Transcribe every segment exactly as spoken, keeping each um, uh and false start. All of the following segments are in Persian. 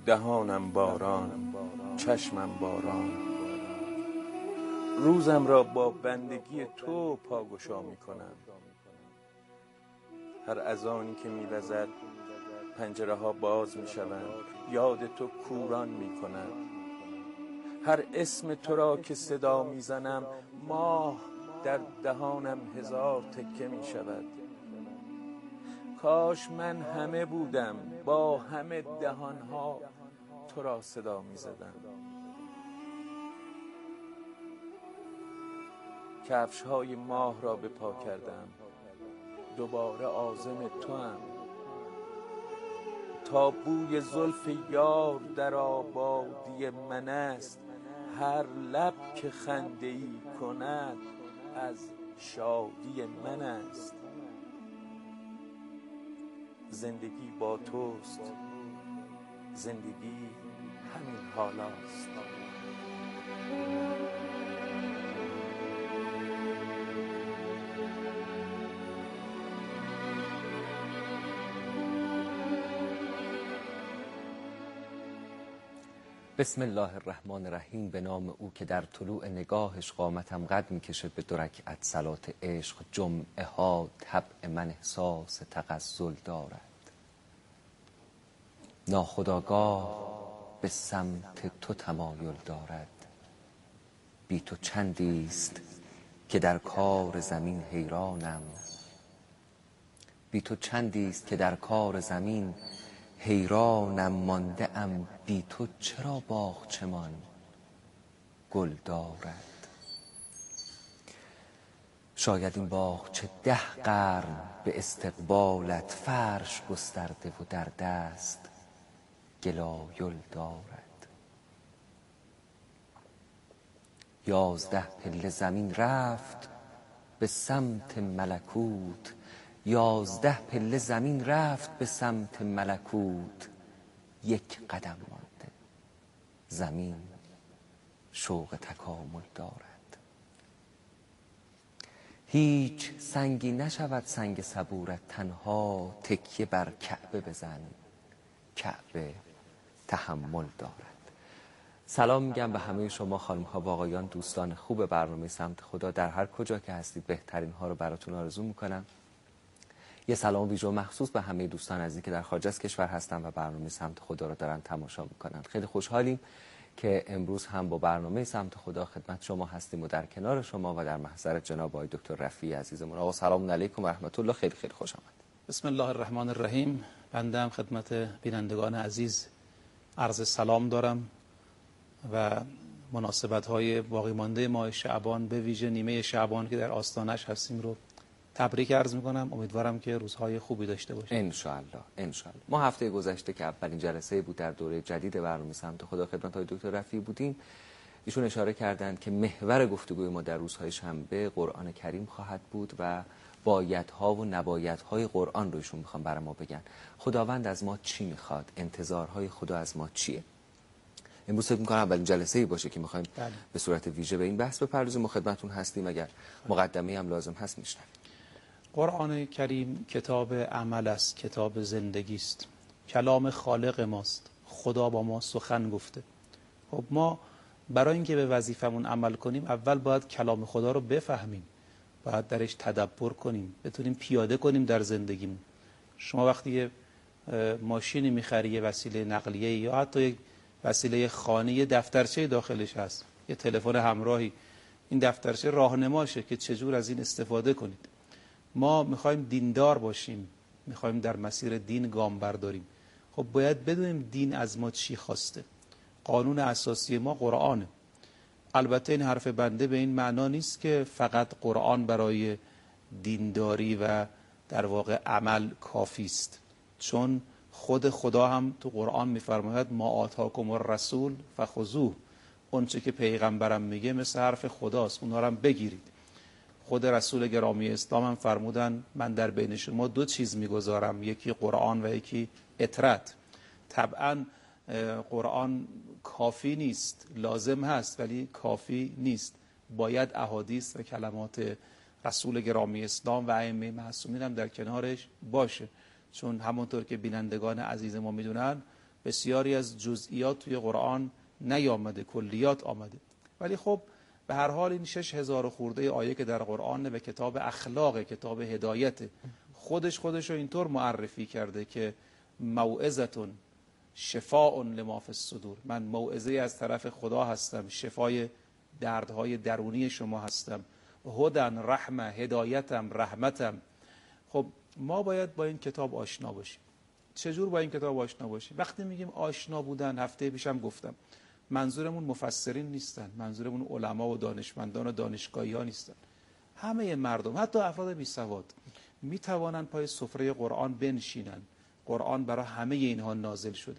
دهانم باران، چشمم باران. روزم را با بندگی تو پاگشا می کنم. هر اذانی که می وزد پنجره ها باز می شوند، یاد تو کوران می کند. هر اسم تو را که صدا می زنم، ماه در دهانم هزار تکه می شود. کاش من همه بودم، با همه دهانها تو را صدا می زدم. کفش های ماه را به پا کردم، دوباره عازم تو هم. تا بوی زلف یار در آبادی من است، هر لب که خنده ای کند از شادی من است. زندگی با توست، زندگی همین حالاست. بسم الله الرحمن الرحیم. به نام او که در طلوع نگاهش قامتم قد میکشه به دو رکعت صلات عشق. جمعه ها طبع من احساس تغزل دارد، ناخودآگاه به سمت تو تمایل دارد. بی تو چندیست که در کار زمین حیرانم، بی تو چندیست که در کار زمین حیرانم. مانده ام بی تو چرا باغچمان گل دارد. شاید این باغچه ده قرن به استقبالت فرش گسترده و در دست گلایل دارد. یازده پله زمین رفت به سمت ملکوت، یازده پله زمین رفت به سمت ملکوت. یک قدم مانده زمین شوق تکامل دارد. هیچ سنگی نشود سنگ صبورت، تنها تکیه بر کعبه بزن، کعبه تحمل دارد. سلام میگم به همه شما خانم ها و آقایان، دوستان خوب برنامه سمت خدا. در هر کجا که هستید بهترین ها رو براتون آرزو میکنم. یه سلام ویژه مخصوص به همه دوستان عزیزی که در خارج از کشور هستن و برنامه سمت خدا رو دارن تماشا میکنن. خیلی خوشحالیم که امروز هم با برنامه سمت خدا خدمت شما هستیم و در کنار شما و در محضر جناب آقای دکتر رفیعی عزیزمون. آقا سلام علیکم و رحمت الله. خیلی خیلی خوش آمد. بسم الله الرحمن الرحیم. بنده هم خدمت بینندگان عزیز عرض سلام دارم و مناسبت های باقی مانده ماه شعبان، به ویژه نیمه شعبان که در آستانش هستیم رو تبریک عرض میکنم. امیدوارم که روزهای خوبی داشته باشیم ان شاء الله. ان شاء الله. ما هفته گذشته که اولین جلسه بود در دوره جدید برنامه سمت خدا خدمت های دکتر رفیعی بودیم، ایشون اشاره کردند که محور گفتگوی ما در روزهای شنبه قرآن کریم خواهد بود و بایدها و نبایدهای قرآن رو ایشون میخوام برای ما بگن. خداوند از ما چی میخواد؟ انتظارهای خدا از ما چیه؟ امروز فکر می‌کنم اولین جلسه‌ای باشه که می‌خوایم به صورت ویژه به این بحث بپردازیم. ما خدمتتون هستیم، اگر مقدمه‌ای هم لازم هست میشنویم. قرآن کریم کتاب عمل است، کتاب زندگی است، کلام خالق ماست. خدا با ما سخن گفته. خب ما برای اینکه به وظیفمون عمل کنیم اول باید کلام خدا رو بفهمیم، باید درش تدبر کنیم، بتونیم پیاده کنیم در زندگیمون. شما وقتی یه ماشینی می‌خری، یه وسیله نقلیه یا حتی یک وسیله خانه، یه دفترچه داخلش هست، یه تلفن همراهی، این دفترچه راهنماشه که چجور از این استفاده کنید. ما میخوایم دیندار باشیم، میخوایم در مسیر دین گام برداریم. خب باید بدونیم دین از ما چی خواسته. قانون اساسی ما قرآنه. البته این حرف بنده به این معنا نیست که فقط قرآن برای دینداری و در واقع عمل کافی است، چون خود خدا هم تو قرآن میفرماید ما آتاکم الرسول فخذوه. اون چه که پیغمبرم میگه مثل حرف خداست، اونها رو هم بگیرید. خود رسول گرامی اسلام هم فرمودن من در بین شما دو چیز میگذارم، یکی قرآن و یکی اطرت. طبعا قرآن کافی نیست، لازم هست ولی کافی نیست. باید احادیث و کلمات رسول گرامی اسلام و ائمه معصومین هم در کنارش باشه، چون همونطور که بینندگان عزیز ما میدونن بسیاری از جزئیات توی قرآن نیامده، کلیات آمده. ولی خب به هر حال این شش هزار خورده آیه که در قرآن به کتاب اخلاق، کتاب هدایت، خودش خودش رو اینطور معرفی کرده که موعظتون شفاء لما فی الصدور، من موعظه از طرف خدا هستم، شفای دردهای درونی شما هستم، هدن رحمه، هدایتم، رحمتم. خب ما باید با این کتاب آشنا باشیم. چجور با این کتاب آشنا باشیم؟ وقتی میگیم آشنا بودن، هفته پیشم گفتم منظورمون مفسرین نیستن، منظورمون علما و دانشمندان و دانشگاهی ها نیستن. همه مردم، حتی افراد بی سواد میتوانند پای سفره قرآن بنشینن. قرآن برای همه اینها نازل شده.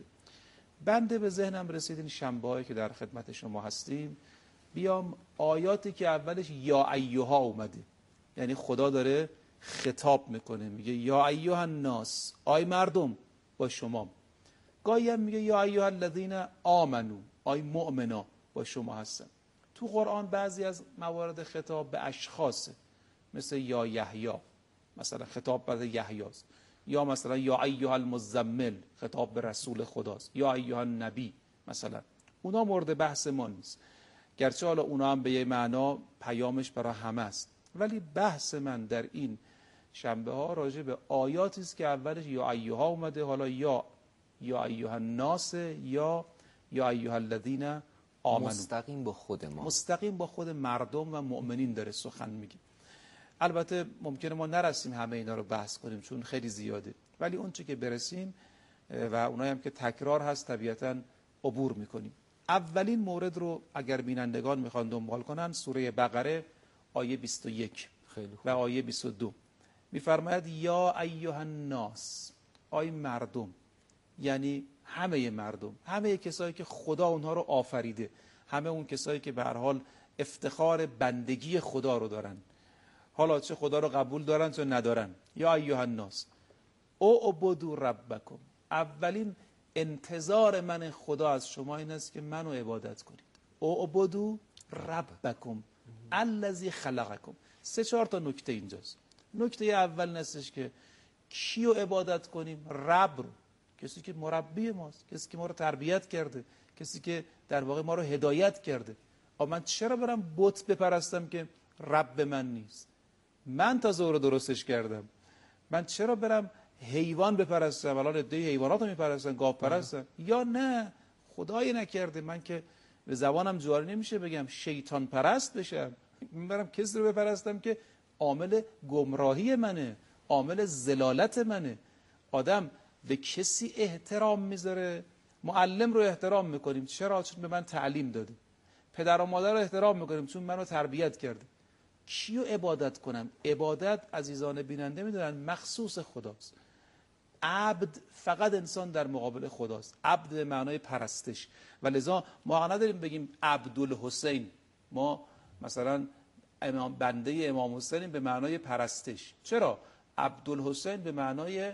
بنده به ذهنم رسید این شنبه‌هایی که در خدمت شما هستیم بیام آیاتی که اولش یا ایها اومده، یعنی خدا داره خطاب میکنه، میگه یا ایها الناس، آی مردم با شما. گاهی هم میگه یا ایها الذین آمنو، آی مؤمنا با شما هستن. تو قرآن بعضی از موارد خطاب به اشخاصه، مثل یا یحیی، مثلا خطاب به یحیی است، یا مثلا یا ایها المزمل، خطاب به رسول خداست، یا ایها النبی مثلا. اونا مورد بحث ما نیست، گرچه حالا اونا هم به یه معنا پیامش برای همه است، ولی بحث من در این شنبه ها راجع به آیاتی است که اولش یا ایها اومده، حالا یا یا ایها الناس یا یا ایها الذین آمنو، مستقیم با خود ما، مستقیم با خود مردم و مؤمنین داره سخن میگه. البته ممکنه ما نرسیم همه اینا رو بحث کنیم چون خیلی زیاده، ولی اون چه که برسیم و اونایی هم که تکرار هست طبیعتاً عبور میکنیم. اولین مورد رو اگر بینندگان میخوان دنبال کنن، سوره بقره آیه بیست و یک و آیه بیست و دو میفرماید یا ایها الناس، آی مردم، یعنی همه مردم، همه کسایی که خدا اونها رو آفریده، همه اون کسایی که به هر حال افتخار بندگی خدا رو دارن، حالا چه خدا رو قبول دارن چه ندارن. یا ایها الناس اعبدوا ربکم، اولین انتظار من خدا از شما این است که منو عبادت کنید. اعبدوا ربکم الذی خلقکم. سه چهار تا نکته اینجاست. نکته اول نستش که کیو عبادت کنیم؟ رب رو، کسی که مربی ماست، کسی که ما رو تربیت کرده، کسی که در واقع ما رو هدایت کرده. اما من چرا برم بت بپرستم که رب من نیست؟ من تا زور درستش کردم. من چرا برم حیوان بپرستم؟ الان عده حیوانات رو میپرستن، گاو پرستن. یا نه، خدایی نکرده من که به زبانم جاری نمیشه بگم شیطان پرست بشم. من برم کسی رو بپرستم که عامل گمراهی منه، عامل ضلالت منه. آدم به کسی احترام میذاره. معلم رو احترام میکنیم، چرا؟ چون به من تعلیم داده. پدر و مادر رو احترام میکنیم چون منو تربیت کرده. کیو عبادت کنم؟ عبادت عزیزان بیننده میدونن مخصوص خداست. عبد فقط انسان در مقابل خداست. عبد به معنای پرستش، و لذا ما نداریم بگیم عبدالحسین. ما مثلا امام بنده امام حسین به معنای پرستش. چرا؟ عبدالحسین به معنای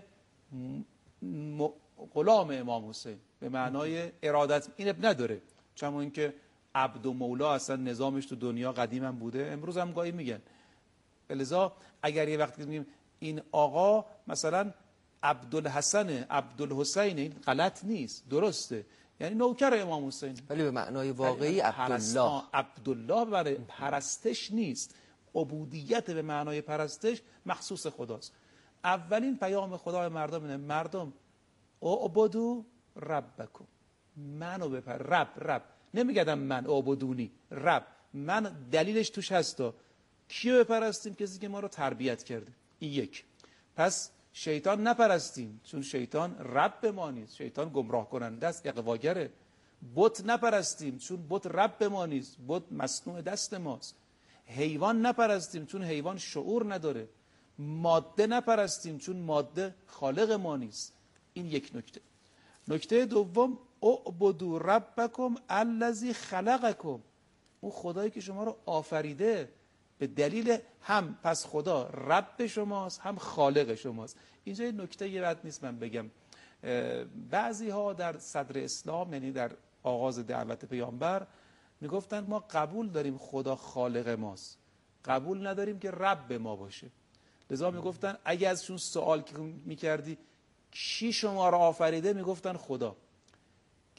م... غلام امام حسین، به معنای ارادت. این نداره، چون اینکه عبد و مولا اصلا نظامش تو دنیا قدیم هم بوده، امروز هم گاهی میگن. لذا اگر یه وقتی میگیم این آقا مثلا عبدالحسن، عبدالحسین، این غلط نیست، درسته، یعنی نوکر امام حسین، ولی به معنای واقعی عبدالله. عبدالله برای پرستش نیست. عبودیت به معنای پرستش مخصوص خداست. اولین پیام خدا به مردم اینه: مردم اعبدوا ربکم، منو بپر. رب رب نمیگم من اعبدونی، رب. من دلیلش توش هستا. کیو بپرستیم؟ کسی که ما رو تربیت کرده. این یک. پس شیطان نپرستیم، چون شیطان رب ما نیست، شیطان گمراه کننده است، اغواگره. بت نپرستیم، چون بت رب ما نیست، بت مصنوع دست ماست. حیوان نپرستیم، چون حیوان شعور نداره. ماده نپرستیم، چون ماده خالق ما نیست. این یک نکته. نکته دوم: اعبدوا ربکم الذی خلقکم. اون خدایی که شما رو آفریده، به دلیل هم پس خدا رب شماست هم خالق شماست. اینجا یه نکته یه بد نیست من بگم. بعضی ها در صدر اسلام، یعنی در آغاز دعوت پیامبر، میگفتند ما قبول داریم خدا خالق ماست، قبول نداریم که رب ما باشه. لذا میگفتن اگه ازشون سوال میکردی کی شما رو آفریده، میگفتن خدا.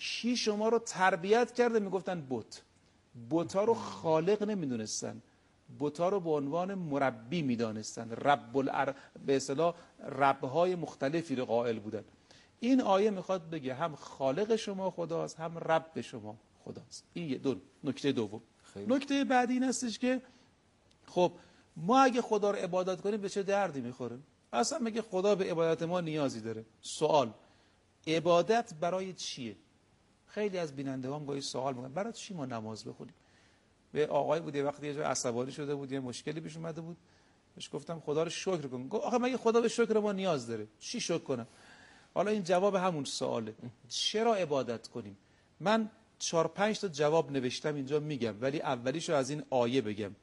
کی شما رو تربیت کرده؟ میگفتن بت. بت‌ها رو خالق نمیدونستن، بت‌ها رو به عنوان مربی میدانستن، رب الار... به اصطلاح رب‌های مختلفی رو قائل بودن. این آیه میخواد بگه هم خالق شما خداست، هم رب شما خداست. این یه دو نکته دوم. نکته بعدی این هستش که خب ما اگه خدا رو عبادت کنیم به چه دردی میخوره؟ اصلا میگه خدا به عبادت ما نیازی داره. سوال، عبادت برای چیه؟ خیلی از بینندگان گاهی سوال میکنن برای چی ما نماز بخونیم؟ به آقای بود یه وقتی یه جای عصبانی شده بود، یه مشکلی پیش اومده بود، بهش گفتم خدا رو شکر کن. گفت آخه مگه خدا به شکر ما نیاز داره؟ چی شکر کنم؟ حالا این جواب همون سواله. چرا عبادت کنیم؟ من چهار پنج تا جواب نوشتم اینجا میگم، ولی اولیشو از این آیه بگم.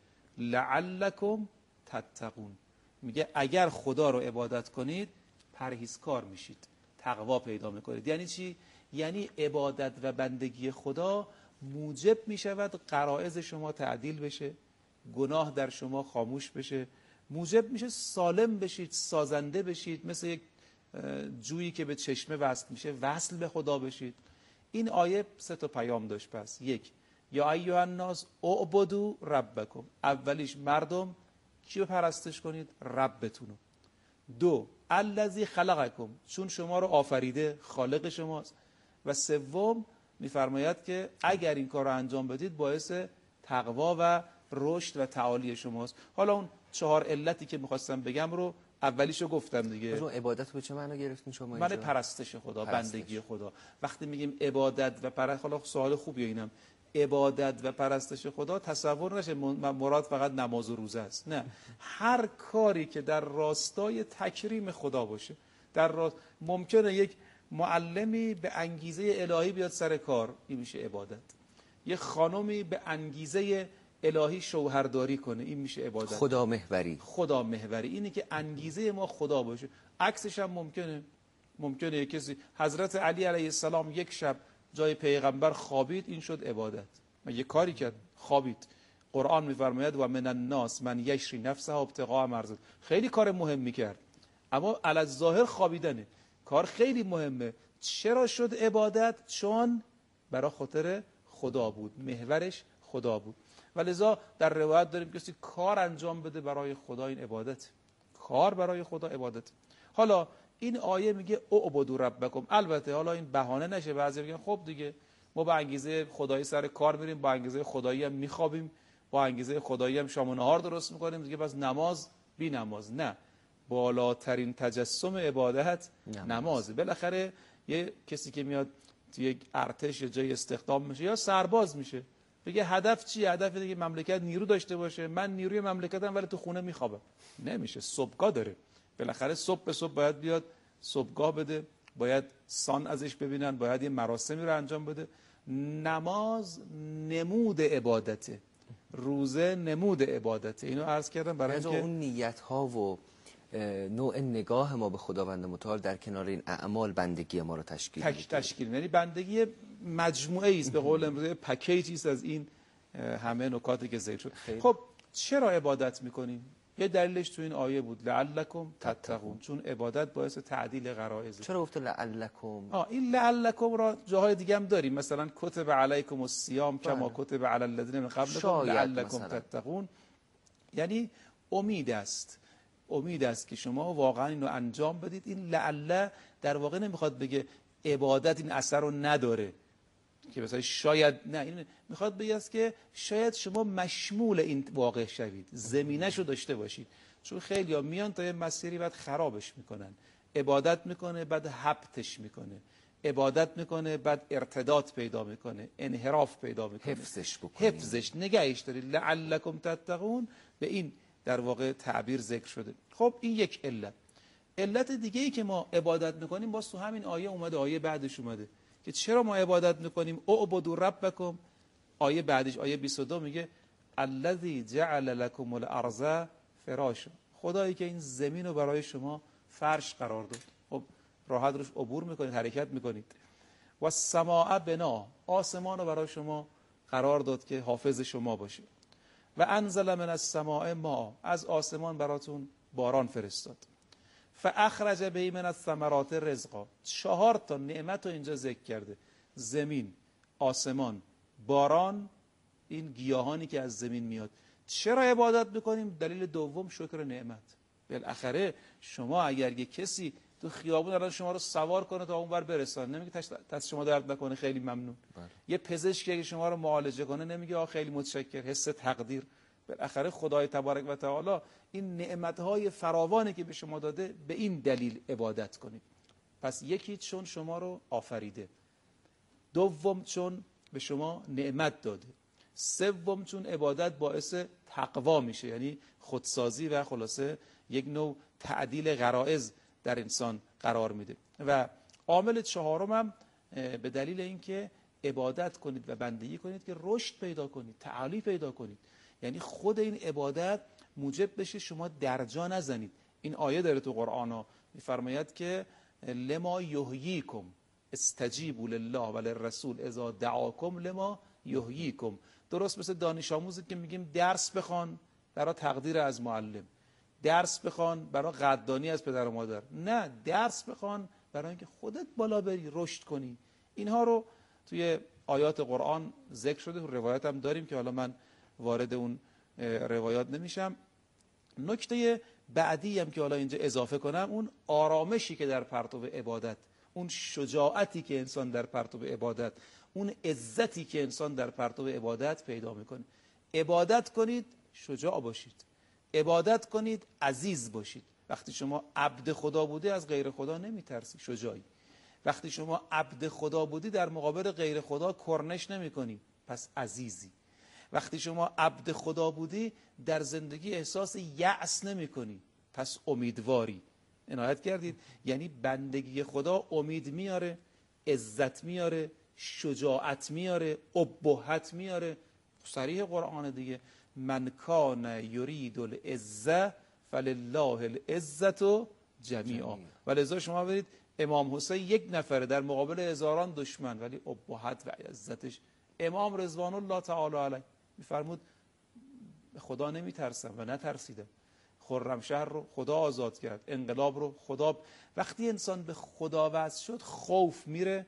لعلکم تتقون. میگه اگر خدا رو عبادت کنید پرهیزکار میشید، تقوا پیدا میکنید. یعنی چی؟ یعنی عبادت و بندگی خدا موجب میشود غرایز شما تعدیل بشه، گناه در شما خاموش بشه، موجب میشه سالم بشید، سازنده بشید، مثل یک جویی که به چشمه وصل میشه وصل به خدا بشید. این آیه سه تا پیام داشت. پس یک، یا ایها الناس اعبدوا ربکم. اولیش مردم کیو پرستش کنید؟ ربتونو. دو، الذی خلقکم، چون شما رو آفریده، خالق شماست. و سوم میفرماید که اگر این کار رو انجام بدید باعث تقوا و رشد و تعالی شماست. حالا اون چهار علتی که میخواستم بگم رو اولیشو گفتم دیگه. شما عبادت به چه معنا گرفتین شما اینجا؟ من پرستش خدا، پرستش. بندگی خدا. وقتی میگیم عبادت و پرستش، حالا سوال خوبیه اینم، عبادت و پرستش خدا تصور نشه مراد فقط نماز و روزه است. نه، هر کاری که در راستای تکریم خدا باشه. در راست... ممکنه یک معلمی به انگیزه الهی بیاد سر کار، این میشه عبادت. یه خانمی به انگیزه الهی شوهرداری کنه، این میشه عبادت. خدا محوری. خدا محوری اینه که انگیزه ما خدا باشه. عکسش هم ممکنه. ممکنه یک کسی، حضرت علی علیه السلام یک شب جای پیغمبر خوابید، این شد عبادت. من یه کاری کرد، خوابید. قرآن میفرماید و من الناس من یشری نفسه ابتغاء مرضات. خیلی کار مهمی کرد، اما علی الظاهر خوابیدنه. کار خیلی مهمه. چرا شد عبادت؟ چون برای خاطر خدا بود، محورش خدا بود. ولذا در روایت داریم کسی کار انجام بده برای خدا، این عبادت. کار برای خدا عبادت. حالا این آیه میگه اعبدوا ربکم. البته حالا این بهانه نشه، بعضی میگن خب دیگه ما با انگیزه خدایی سر کار میریم، با انگیزه خدایی هم میخوابیم، با انگیزه خدایی هم شام و نهار درست میکنیم دیگه، بس نماز بی نماز. نه، بالاترین تجسم عبادت نماز. نمازه. بالاخره یه کسی که میاد توی یک ارتش یا جای استخدام میشه یا سرباز میشه، بگه هدف چیه؟ هدف اینه که مملکت نیرو داشته باشه. من نیروی مملکتم ولی تو خونه میخوابم. نمیشه، صبحگاه داره. بالاخره صبح به صبح باید بیاد صبحگاه بده، باید سان ازش ببینن، باید یه مراسمی رو انجام بده. نماز نمود عبادته، روزه نمود عبادته. اینو عرض کردم برای اینکه اون نیت ها و نوع نگاه ما به خداوند متعال در کنار این اعمال بندگی ما رو تشکیل میده. تشکیل یعنی بندگی مجموعه است، به قول امروزی پکیجی است از این همه نکاتی که ذکر شد. خب چرا عبادت میکنیم؟ یه دلیلش تو این آیه بود، لعلکم تتقون، چون عبادت باعث تعدیل غرایز. چرا گفت لعلکم؟ آه این لعلکم را جاهای دیگه هم داریم، مثلا کتب علیکم الصیام کما کتب علی الذین من قبلکم لعلکم تتقون. یعنی امید است، امید است که شما واقعا اینو انجام بدید. این لعل در واقع نمیخواد بگه عبادت این اثر رو نداره، که مثلا شاید نه، این میخواد بگه که شاید شما مشمول این واقع شوید، زمینه‌شو داشته باشید. چون خیلی‌ها میان تا یه مسیری بعد خرابش میکنن. عبادت میکنه بعد حبتش میکنه، عبادت میکنه بعد ارتداد پیدا میکنه، انحراف پیدا میکنه. حفظش بکنید، حفظش نگهش دارید. لعلکم تتقون به این در واقع تعبیر ذکر شده. خب این یک علت. علت دیگه ای که ما عبادت میکنیم باز تو همین آیه اومده، آیه بعدش اومده که چرا ما عبادت میکنیم. اعبدوا ربکم. آیه بعدش آیه بیست و دو میگه الذی جعل لكم الارض فراشا. خدایی که این زمین رو برای شما فرش قرار داد. خب راحت روش عبور میکنید، حرکت میکنید. و السماء بنا. آسمان رو برای شما قرار داد که حافظ شما باشه. و انزل من السماء ماء. از آسمان براتون باران فرستاد. فاخرج به من الثمرات رزقا. چهار تا نعمت رو اینجا ذکر کرده. زمین، آسمان، باران، این گیاهانی که از زمین میاد. چرا عبادت بکنیم؟ دلیل دوم شکر نعمت. بالاخره شما اگر یه کسی تو خیابون الان شما رو سوار کنه تا اونور برسونه، نمیگه دست شما درد نکنه خیلی ممنون. بله. یه پزشکی اگه شما رو معالجه کنه نمیگه آ خیلی متشکر، حس تقدیر. بالاخره خدای تبارک و تعالی این نعمت‌های فراوانی که به شما داده، به این دلیل عبادت کنید. پس یکی چون شما رو آفریده، دوم چون به شما نعمت داده، سوم چون عبادت باعث تقوا میشه، یعنی خودسازی و خلاصه یک نوع تعدیل غرایز در انسان قرار میده. و عامل چهارم هم به دلیل اینکه عبادت کنید و بندگی کنید که رشد پیدا کنید، تعالی پیدا کنید. یعنی خود این عبادت موجب بشه شما درجا نزنید. این آیه داره تو قرآن ها میفرماید که لما یحییکم استجیبوا لله و للرسول اذا دعاکم لما یحییکم. درست مثل دانش آموزی که میگیم درس بخوان برای تقدیر از معلم، درس بخوان برای قدردانی از پدر و مادر، نه، درس بخوان برای اینکه خودت بالا بری، رشد کنی. اینها رو توی آیات قرآن ذکر شده، روایت هم داریم که حالا من وارد اون روایات نمیشم. نکته بعدی هم که حالا اینجا اضافه کنم، اون آرامشی که در پرتو عبادت، اون شجاعتی که انسان در پرتو عبادت، اون عزتی که انسان در پرتو عبادت پیدا میکنه. عبادت کنید شجاع باشید، عبادت کنید عزیز باشید. وقتی شما عبد خدا بودی از غیر خدا نمیترسی، شجاعی. وقتی شما عبد خدا بودی در مقابل غیر خدا کرنش نمی کنی، پس عزیزی. وقتی شما عبد خدا بودی در زندگی احساس یأس نمی کنی، پس امیدواری. عنایت کردید؟ یعنی بندگی خدا امید میاره، عزت میاره، شجاعت میاره، ابهت میاره. صریح قرآن دیگه، من کان یرید العزة فلله العزة جمیعا. ولذا شما برید امام حسین یک نفره در مقابل هزاران دشمن، ولی ابهت و عزتش. امام رضوان الله تعالی علیه میفرمود خدا نمیترسم و نترسیدم. خرمشهر رو خدا آزاد کرد، انقلاب رو خدا. وقتی انسان به خدا وصل شد، خوف میره،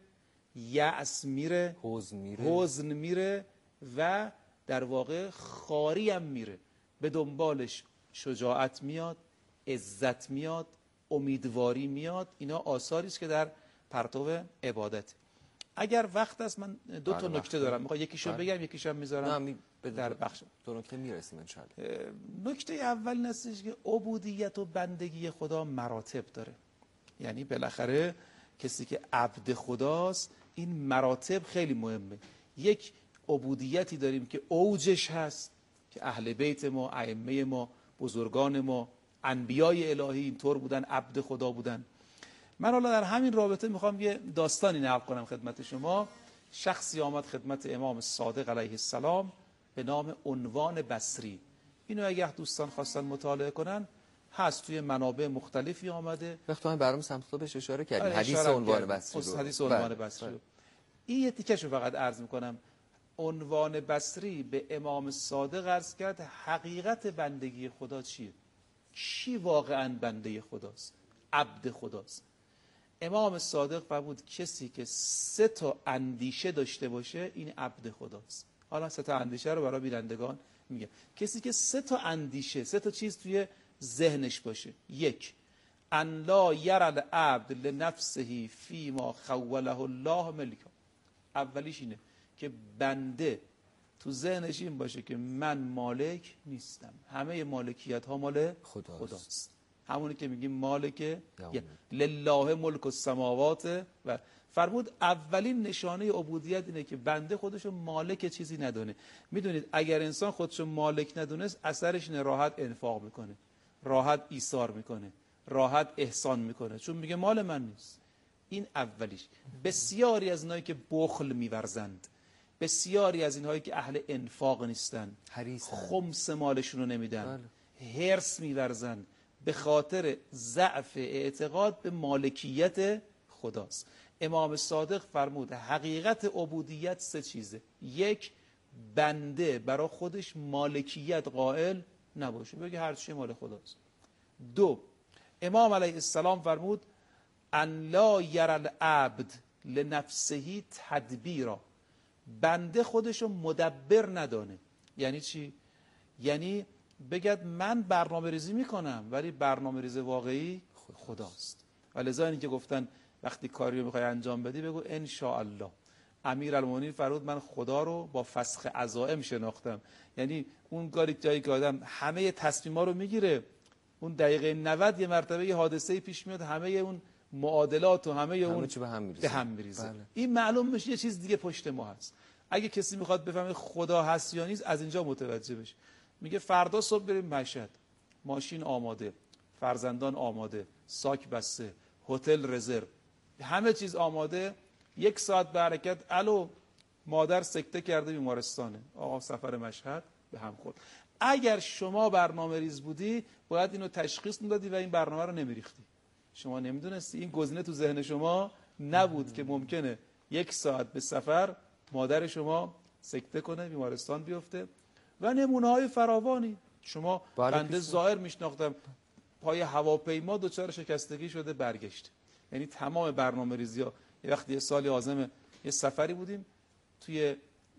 یأس میره، حزن میره حزن میره و در واقع خاری هم میره. به دنبالش شجاعت میاد، عزت میاد، امیدواری میاد. اینا آثاری است که در پرتو عبادت. اگر وقت است من دو تا نکته دارم، میخوام یکیشو بگم یکیشو میذارم در بخش. دو نکته میرسیم ان شاء الله. نکته اول این است که عبودیت و بندگی خدا مراتب داره. یعنی بالاخره کسی که عبد خداست، این مراتب خیلی مهمه. یک عبودیتی داریم که اوجش هست که اهل بیت ما، ائمه ما، بزرگان ما، انبیای الهی اینطور بودن، عبد خدا بودن. من حالا در همین رابطه میخوام یه داستانی نقل کنم خدمت شما. شخصی آمد خدمت امام صادق علیه السلام به نام عنوان بصری. اینو اگه دوستان خواستن مطالعه کنن هست، توی منابع مختلفی آمده. وقتی برام سمت بهش اشاره کردیم، حدیث عنوان بصری رو. حدیث عنوان بصری. این یه تیکشو فقط عرض میکنم. عنوان بصری به امام صادق عرض کرد حقیقت بندگی خدا چیه؟ کی واقعا بنده خداست؟ عبد خداست؟ امام صادق فرمود کسی که سه تا اندیشه داشته باشه این عبد خداست. حالا سه تا اندیشه رو برای بینندگان میگم. کسی که سه تا اندیشه، سه تا چیز توی ذهنش باشه. یک، ان لا یرى العبد لنفسه فیما خوله الله ملکا. اولیش اینه که بنده تو ذهنش این باشه که من مالک نیستم، همه مالکیت ها مال خداست, خداست. همونی که میگیم مالک لله ملک السماوات. و فرمود اولین نشانه عبودیت اینه که بنده خودشو مالک چیزی ندونه. میدونید اگر انسان خودشو مالک ندونست، اثرش اینه راحت انفاق میکنه، راحت ایثار میکنه، راحت احسان میکنه، چون میگه مال من نیست. این اولیش. بسیاری از اینایی که بخل میورزند، بسیاری از اینهایی که اهل انفاق نیستن، خمس مالشون رو نمیدن، هرس میورزند، به خاطر ضعف اعتقاد به مالکیت خداست. امام صادق فرمود حقیقت عبودیت سه چیزه. یک، بنده برای خودش مالکیت قائل نباشه، بگه هر چی مال خداست. دو، امام علیه السلام فرمود ان لا یرى العبد لنفسهی تدبیرا، بنده خودشو مدبر ندانه. یعنی چی؟ یعنی بگد من برنامه ریزی میکنم ولی برنامه ریزی واقعی خداست. و لذا اینی که گفتن وقتی کاری رو میخوای انجام بدی بگو ان شاء الله. امیرالمومنین فرمود من خدا رو با فسخ عزائم شناختم. یعنی اون کاری جایی که آدم همه تصمیما رو میگیره، اون دقیقه نود یه مرتبه یه حادثه پیش میاد، همه اون معادلات و همه, همه اون به هم میریزه, به هم میریزه. بله. این معلوم میشه یه چیز دیگه پشت ما هست. اگه کسی میخواد بفهمه خدا هست یا نیست از اینجا متوجه بشه. میگه فردا صبح بریم مشهد، ماشین آماده، فرزندان آماده، ساک بسته، هتل رزرو، همه چیز آماده. یک ساعت به حرکت، الو مادر سکته کرده بیمارستانه، آقا سفر مشهد به هم خورد. اگر شما برنامه ریز بودی باید اینو تشخیص میدادی و این برنامه رو نمیریختی. شما نمیدونستی، این گزینه تو ذهن شما نبود که ممکنه یک ساعت به سفر مادر شما سکته کنه، بیمارستان بیفته. و نمونه های فراوانی شما بنده ظاهر میشناختم پای هواپیما دچار شکستگی شده برگشت. یعنی تمام برنامه ریزی ها. یه وقتی یه سالی عازم یه سفری بودیم توی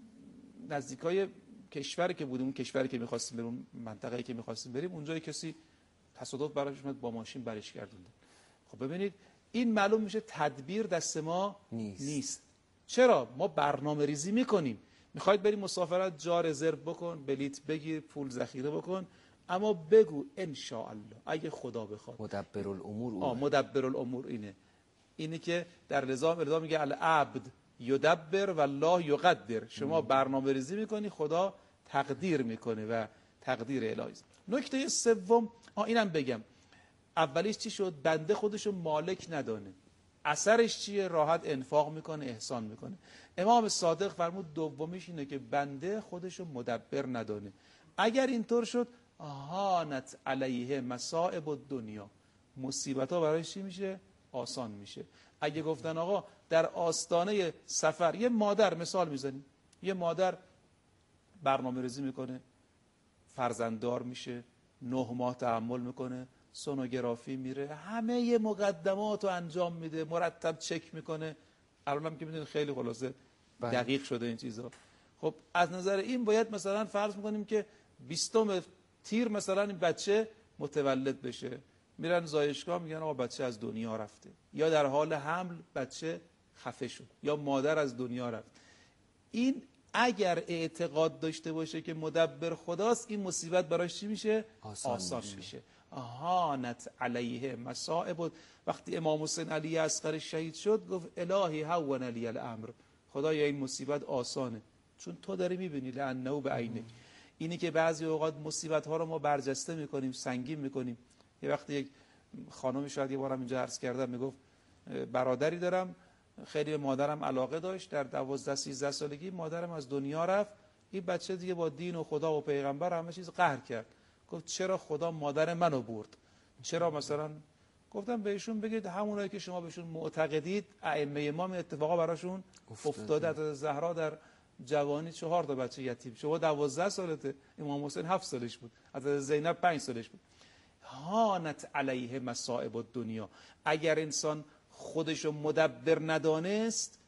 نزدیکای کشوری که بودیم، اون کشوری که می‌خواستیم بریم، منطقه‌ای که می‌خواستیم بریم، اونجا کسی تصادف براش اومد با ماشین برش گردوند. خب ببینید این معلوم میشه تدبیر دست ما نیست. نیست. چرا؟ ما برنامه ریزی میکنیم. میخواید بریم مسافرت، جا رزرو بکن، بلیت بگیر، پول ذخیره بکن، اما بگو ان شاء الله اگه خدا بخواد. مدبر الامور. آه مدبر الامور اینه. اینی که در نظام رضا میگه العبد یدبر و الله یقدر. شما برنامه ریزی میکنی، خدا تقدیر میکنه و تقدیر الهی. نکته سوم، آ اینم بگم، اولیش چی شد؟ بنده خودشو مالک ندانه. اثرش چیه؟ راحت انفاق میکنه، احسان میکنه. امام صادق فرمود دومیش اینه که بنده خودشو مدبر ندانه. اگر اینطور شد هانت علیه مصائب الدنیا، مصیبت ها برایش چی میشه؟ آسان میشه. اگه گفتن آقا در آستانه سفر، یه مادر مثال میزنیم، یه مادر برنامه ریزی میکنه، فرزنددار میشه، نه ماه تحمل میکنه، سونوگرافی میره، همه یه مقدمات رو انجام میده، مرتب چک میکنه. الانم که میدونید خیلی خلاصه دقیق شده این چیزا. خب از نظر این باید مثلا فرض میکنیم که بیستم تیر مثلا این بچه متولد بشه، میرن زایشگاه میگن آقا بچه از دنیا رفته، یا در حال حمل بچه خفه شد، یا مادر از دنیا رفت. این اگر اعتقاد داشته باشه که مدبر خداست، این مصیبت براش چی میشه؟ آسان, آسان میشه, میشه. هانت علیه مصائب. وقتی امام حسین علی اصغر شهید شد گفت الهی هون علی الامر، خدایا این مصیبت آسانه چون تو داری میبینی، لانه بعینک. اینی که بعضی اوقات مصیبت ها رو ما برجسته میکنیم، سنگین میکنیم. یه وقتی یک خانمی، شاید یه بارم اینجا عرض کردم، میگفت برادری دارم خیلی به مادرم علاقه داشت، در دوازده سیزده سالگی مادرم از دنیا رفت، این بچه دیگه با دین و خدا و پیغمبر همه چیز قهر کرد. گفت چرا خدا مادر منو برد؟ چرا مثلا؟ گفتم بهشون بگید همونایی که شما بهشون معتقدید ائمه امام اتفاقا براشون افتاده. حضرت زهرا در جوانی چهار تا بچه یتیم، شما دوازده سالته، امام حسین هفت سالش بود، حضرت زینب پنج سالش بود. هانت علیه مصائب الدنیا. اگر انسان خودشو مدبر ندانست،